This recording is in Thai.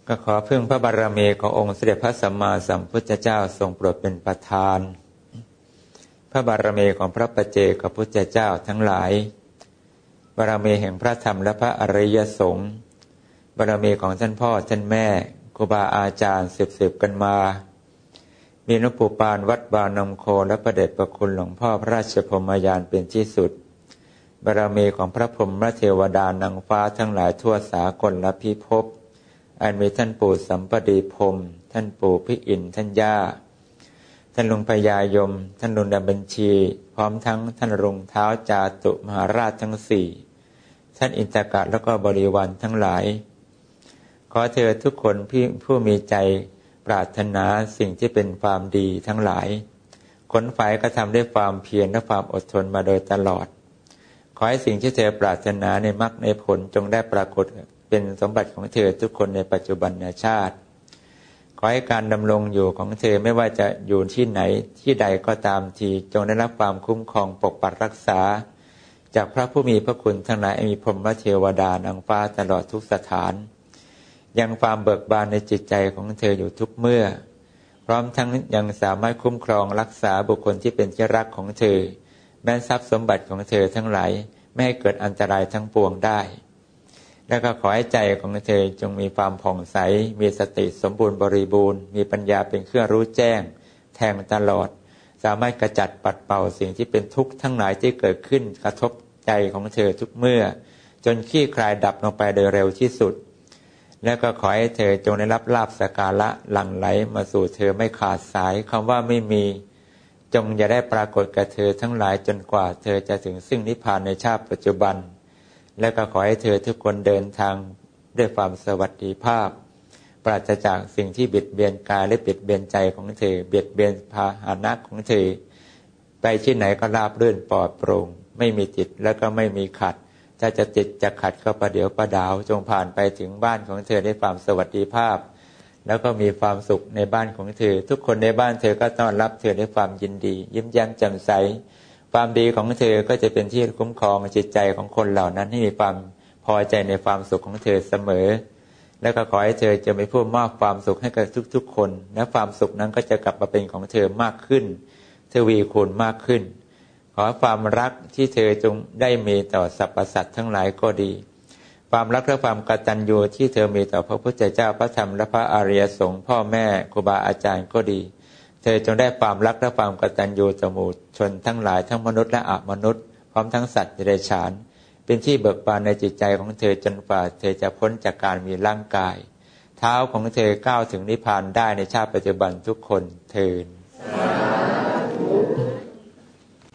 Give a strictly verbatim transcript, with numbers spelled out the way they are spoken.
ก็ขอพึ่งพระบารมีขององค์สมเด็จพระสัมมาสัมพุทธเจ้าทรงโปรดเป็นประธานพระบารมีของพระปัจเจกพุทธเจ้าทั้งหลายบารมีแห่งพระธรรมและพระอริยสงฆ์บารมีของท่านพ่อท่านแม่ครูบาอาจารย์สืบๆกันมามีหลวงปู่ปานวัดบางนมโคและพระเดชพระคุณหลวงพ่อพระราชพรหมยานเป็นที่สุดบารมีของพระพรหมเทวดานางฟ้าทั้งหลายทั่วสากลและพิภพอันมีท่านปู่สัมปดีพรหมท่านปู่พิอินทร์ท่านย่าท่านลุงพญายมท่านลุงดำบัญชีพร้อมทั้งท่านลุงเท้าจาตุมหาราชทั้งสี่ท่านอินทกะแล้วก็บริวารทั้งหลายขอเธอทุกคนผู้มีใจปรารถนาสิ่งที่เป็นความดีทั้งหลายขนฝ่ายก็ทำด้วยความเพียรและความอดทนมาโดยตลอดขอให้สิ่งที่เธอปรารถนาในมรรคในผลจงได้ปรากฏเป็นสมบัติของเธอทุกคนในปัจจุบันชาติขอให้การดำรงอยู่ของเธอไม่ว่าจะอยู่ที่ไหนที่ใดก็ตามทีจงได้รับความคุ้มครองปกปักรักษาจากพระผู้มีพระคุณทั้งหลายมีพรหมเทวดานางฟ้าตลอดทุกสถานยังความเบิกบานในจิตใจของเธออยู่ทุกเมื่อพร้อมทั้งยังสามารถคุ้มครองรักษาบุคคลที่เป็นที่รักของเธอแม้ทรัพย์สมบัติของเธอทั้งหลายไม่ให้เกิดอันตรายทั้งปวงได้และก็ขอให้ใจของเธอจงมีความผ่องใสมีสติสมบูรณ์บริบูรณ์มีปัญญาเป็นเครื่องรู้แจ้งแทงตลอดสามารถกระจัดปัดเป่าสิ่งที่เป็นทุกข์ทั้งหลายที่เกิดขึ้นกระทบใจของเธอทุกเมื่อจนคลี่คลายดับลงไปโดยเร็วที่สุดแล้วก็ขอให้เธอจงได้รับลาภสักการะหลั่งไหลมาสู่เธอไม่ขาดสายคำว่าไม่มีจงอย่าได้ปรากฏกับเธอทั้งหลายจนกว่าเธอจะถึงซึ่งนิพพานในชาติปัจจุบันและก็ขอให้เธอทุกคนเดินทางด้วยความสวัสดิภาพปราศจากสิ่งที่บิดเบียนกายและบิดเบียนใจของเธอเบียดเบียนพาหนะของเธอไปที่ไหนก็ราบรื่นปลอดโปร่งไม่มีติดแล้วก็ไม่มีขัดถ้าจะติดจะขัดก็ประเดี๋ยวประดาวจงผ่านไปถึงบ้านของเธอด้วยความสวัสดิภาพแล้วก็มีความสุขในบ้านของเธอทุกคนในบ้านเธอก็ต้อนรับเธอด้วยความยินดียิ้มแย้มแจ่มใสความดีของเธอก็จะเป็นที่คุ้มครองจิตใจของคนเหล่านั้นให้มีความพอใจในความสุขของเธอเสมอและก็ขอให้เธอจะเป็นผู้มอบความสุขให้กับทุกๆคนและความสุขนั้นก็จะกลับมาเป็นของเธอมากขึ้นทวีคูณมากขึ้นขอความรักที่เธอจงได้มีต่อสรรพสัตว์ทั้งหลายก็ดีความรักและความกตัญญูที่เธอมีต่อพระพุทธเจ้าพระธรรมและพระอริยสงฆ์พ่อแม่ครูบาอาจารย์ก็ดีเธอจงได้ความรักและความกตัญญูต่อหมู่ชนทั้งหลายทั้งมนุษย์และอมนุษย์พร้อมทั้งสัตว์เดรัจฉานเป็นที่เบิกบานในจิตใจของเธอจนกว่าเธอจะพ้นจากการมีร่างกายเท้าของเธอก้าวถึงนิพพานได้ในชาติปัจจุบันทุกคนเทอญ